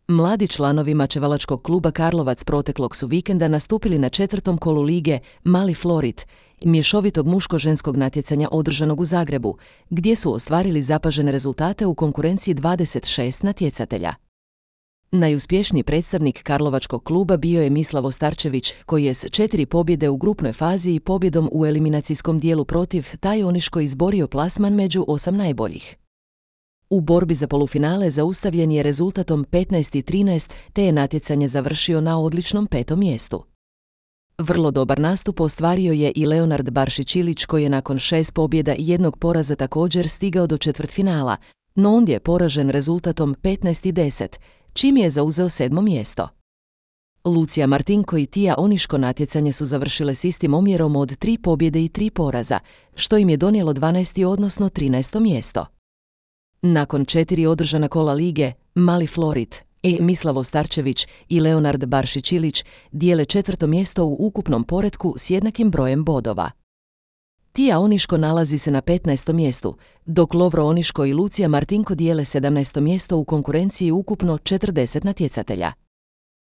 Mladi članovi mačevalačkog kluba Karlovac proteklog su vikenda nastupili na 4. kolu lige Mali Florit, mješovitog muško-ženskog natjecanja održanog u Zagrebu, gdje su ostvarili zapažene rezultate u konkurenciji 26 natjecatelja. Najuspješniji predstavnik karlovačkog kluba bio je Mislavo Starčević, koji je s 4 pobjede u grupnoj fazi i pobjedom u eliminacijskom dijelu protiv Tajoniško izborio plasman među 8 najboljih. U borbi za polufinale zaustavljen je rezultatom 15:13, te je natjecanje završio na odličnom 5. mjestu. Vrlo dobar nastup ostvario je i Leonard Baršić-Ilić, koji je nakon 6 pobjeda i 1 poraza također stigao do četvrtfinala, no ondje je poražen rezultatom 15:10, čim je zauzeo 7. mjesto. Lucija Martinko i Tija Oniško natjecanje su završile s istim omjerom od 3 pobjede i 3 poraza, što im je donijelo 12. odnosno 13. mjesto. Nakon 4 održana kola lige, Mali Florit, Mislavo Starčević i Leonard Baršić-Ilić dijele 4. mjesto u ukupnom poretku s jednakim brojem bodova. Tija Oniško nalazi se na 15. mjestu, dok Lovro Oniško i Lucija Martinko dijele 17. mjesto u konkurenciji ukupno 40 natjecatelja.